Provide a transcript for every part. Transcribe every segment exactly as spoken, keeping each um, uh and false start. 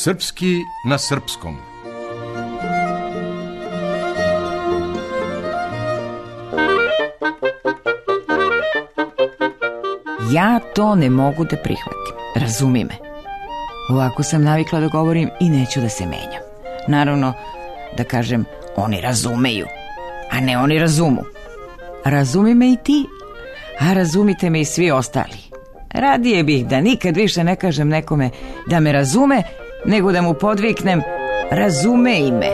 Srpski na srpskom. Ja to ne mogu da prihvatim. Razumi me. Ovako sam navikla da govorim i neću da se menjam. Naravno, da kažem, oni razumeju, a ne oni razumu. Razumi me i ti, a razumite me i svi ostali. Radije bih da nikad više ne kažem nekome da me razume, nego da mu podviknem razumej me.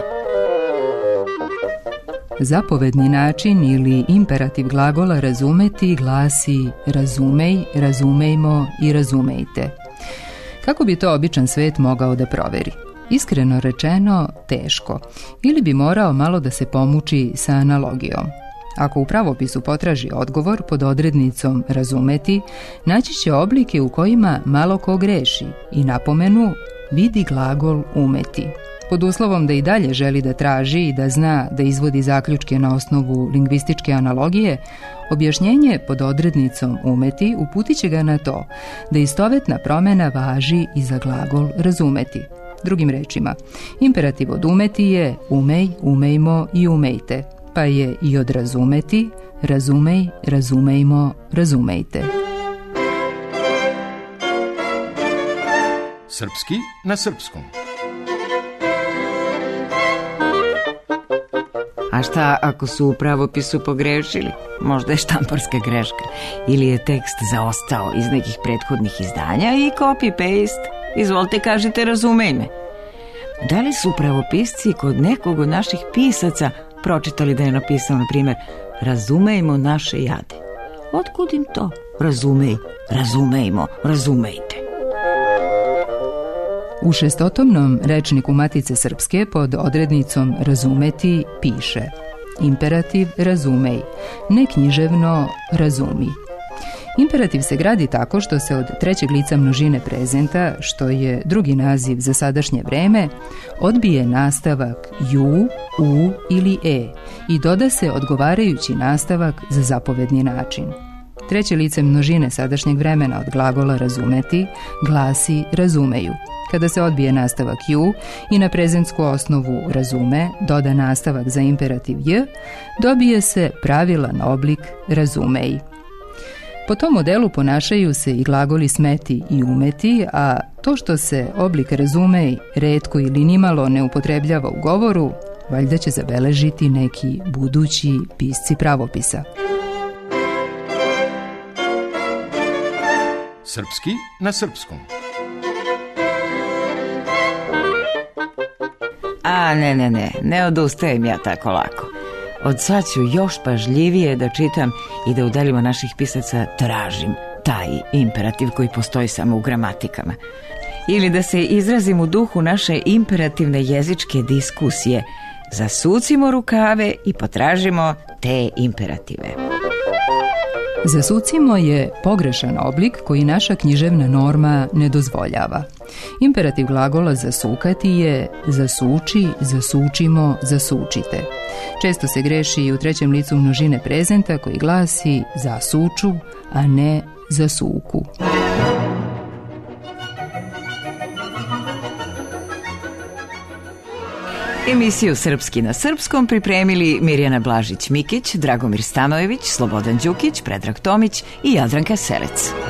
Zapovedni način ili imperativ glagola razumeti glasi razumej, razumejmo i razumejte. Kako bi to običan svet mogao da proveri? Iskreno rečeno, teško. Ili bi morao malo da se pomuči sa analogijom. Ako u pravopisu potraži odgovor pod odrednicom razumeti, naći će oblike u kojima malo ko greši i napomenu vidi glagol umeti. Pod uslovom da i dalje želi da traži i da zna da izvodi zaključke na osnovu lingvističke analogije, objašnjenje pod odrednicom umeti uputit će ga na to da istovetna promjena važi i za glagol razumeti. Drugim rečima, imperativ od umeti je umej, umejmo i umejte, pa je i od razumeti razumej, razumejmo, razumejte. Srpski na srpskom. A šta ako su u pravopisu pogrešili? Možda je štamparska greška ili je tekst zaostao iz nekih prethodnih izdanja i copy-paste. Izvolite, kažite razumej me. Da li su pravopisci kod nekog od naših pisaca pročitali da je napisao, na primjer, razumejmo naše jade? Otkud im to? Razumej, razumejmo, razumejte. U šestotomnom rečniku Matice Srpske pod odrednicom razumeti piše imperativ razumej, neknjiževno razumi. Imperativ se gradi tako što se od trećeg lica množine prezenta, što je drugi naziv za sadašnje vreme, odbije nastavak ju, u ili e i doda se odgovarajući nastavak za zapovedni način. Treće lice množine sadašnjeg vremena od glagola razumeti glasi razumeju. Kada se odbije nastavak ju i na prezentsku osnovu razume doda nastavak za imperativ j, dobije se pravilan oblik razumej. Po tom modelu ponašaju se i glagoli smeti i umeti, a to što se oblik razumej retko ili nimalo ne upotrebljava u govoru, valjda će zabeležiti neki budući pisci pravopisa. Srpski na srpskom. A ne, ne, ne, ne odustajem ja tako lako. Od sad ću još pažljivije da čitam i da u delima naših pisaca tražim taj imperativ koji postoji samo u gramatikama. Ili da se izrazim u duhu naše imperativne jezičke diskusije. Zasucimo rukave i potražimo te imperative. Zasucimo je pogrešan oblik koji naša književna norma ne dozvoljava. Imperativ glagola zasukati je zasuči, zasučimo, zasučite. Često se greši i u trećem licu množine prezenta koji glasi zasuču, a ne zasuku. Emisiju Srpski na srpskom pripremili Mirjana Blažić-Mikić, Dragomir Stanojević, Slobodan Đukić, Predrag Tomić i Jadranka Selec.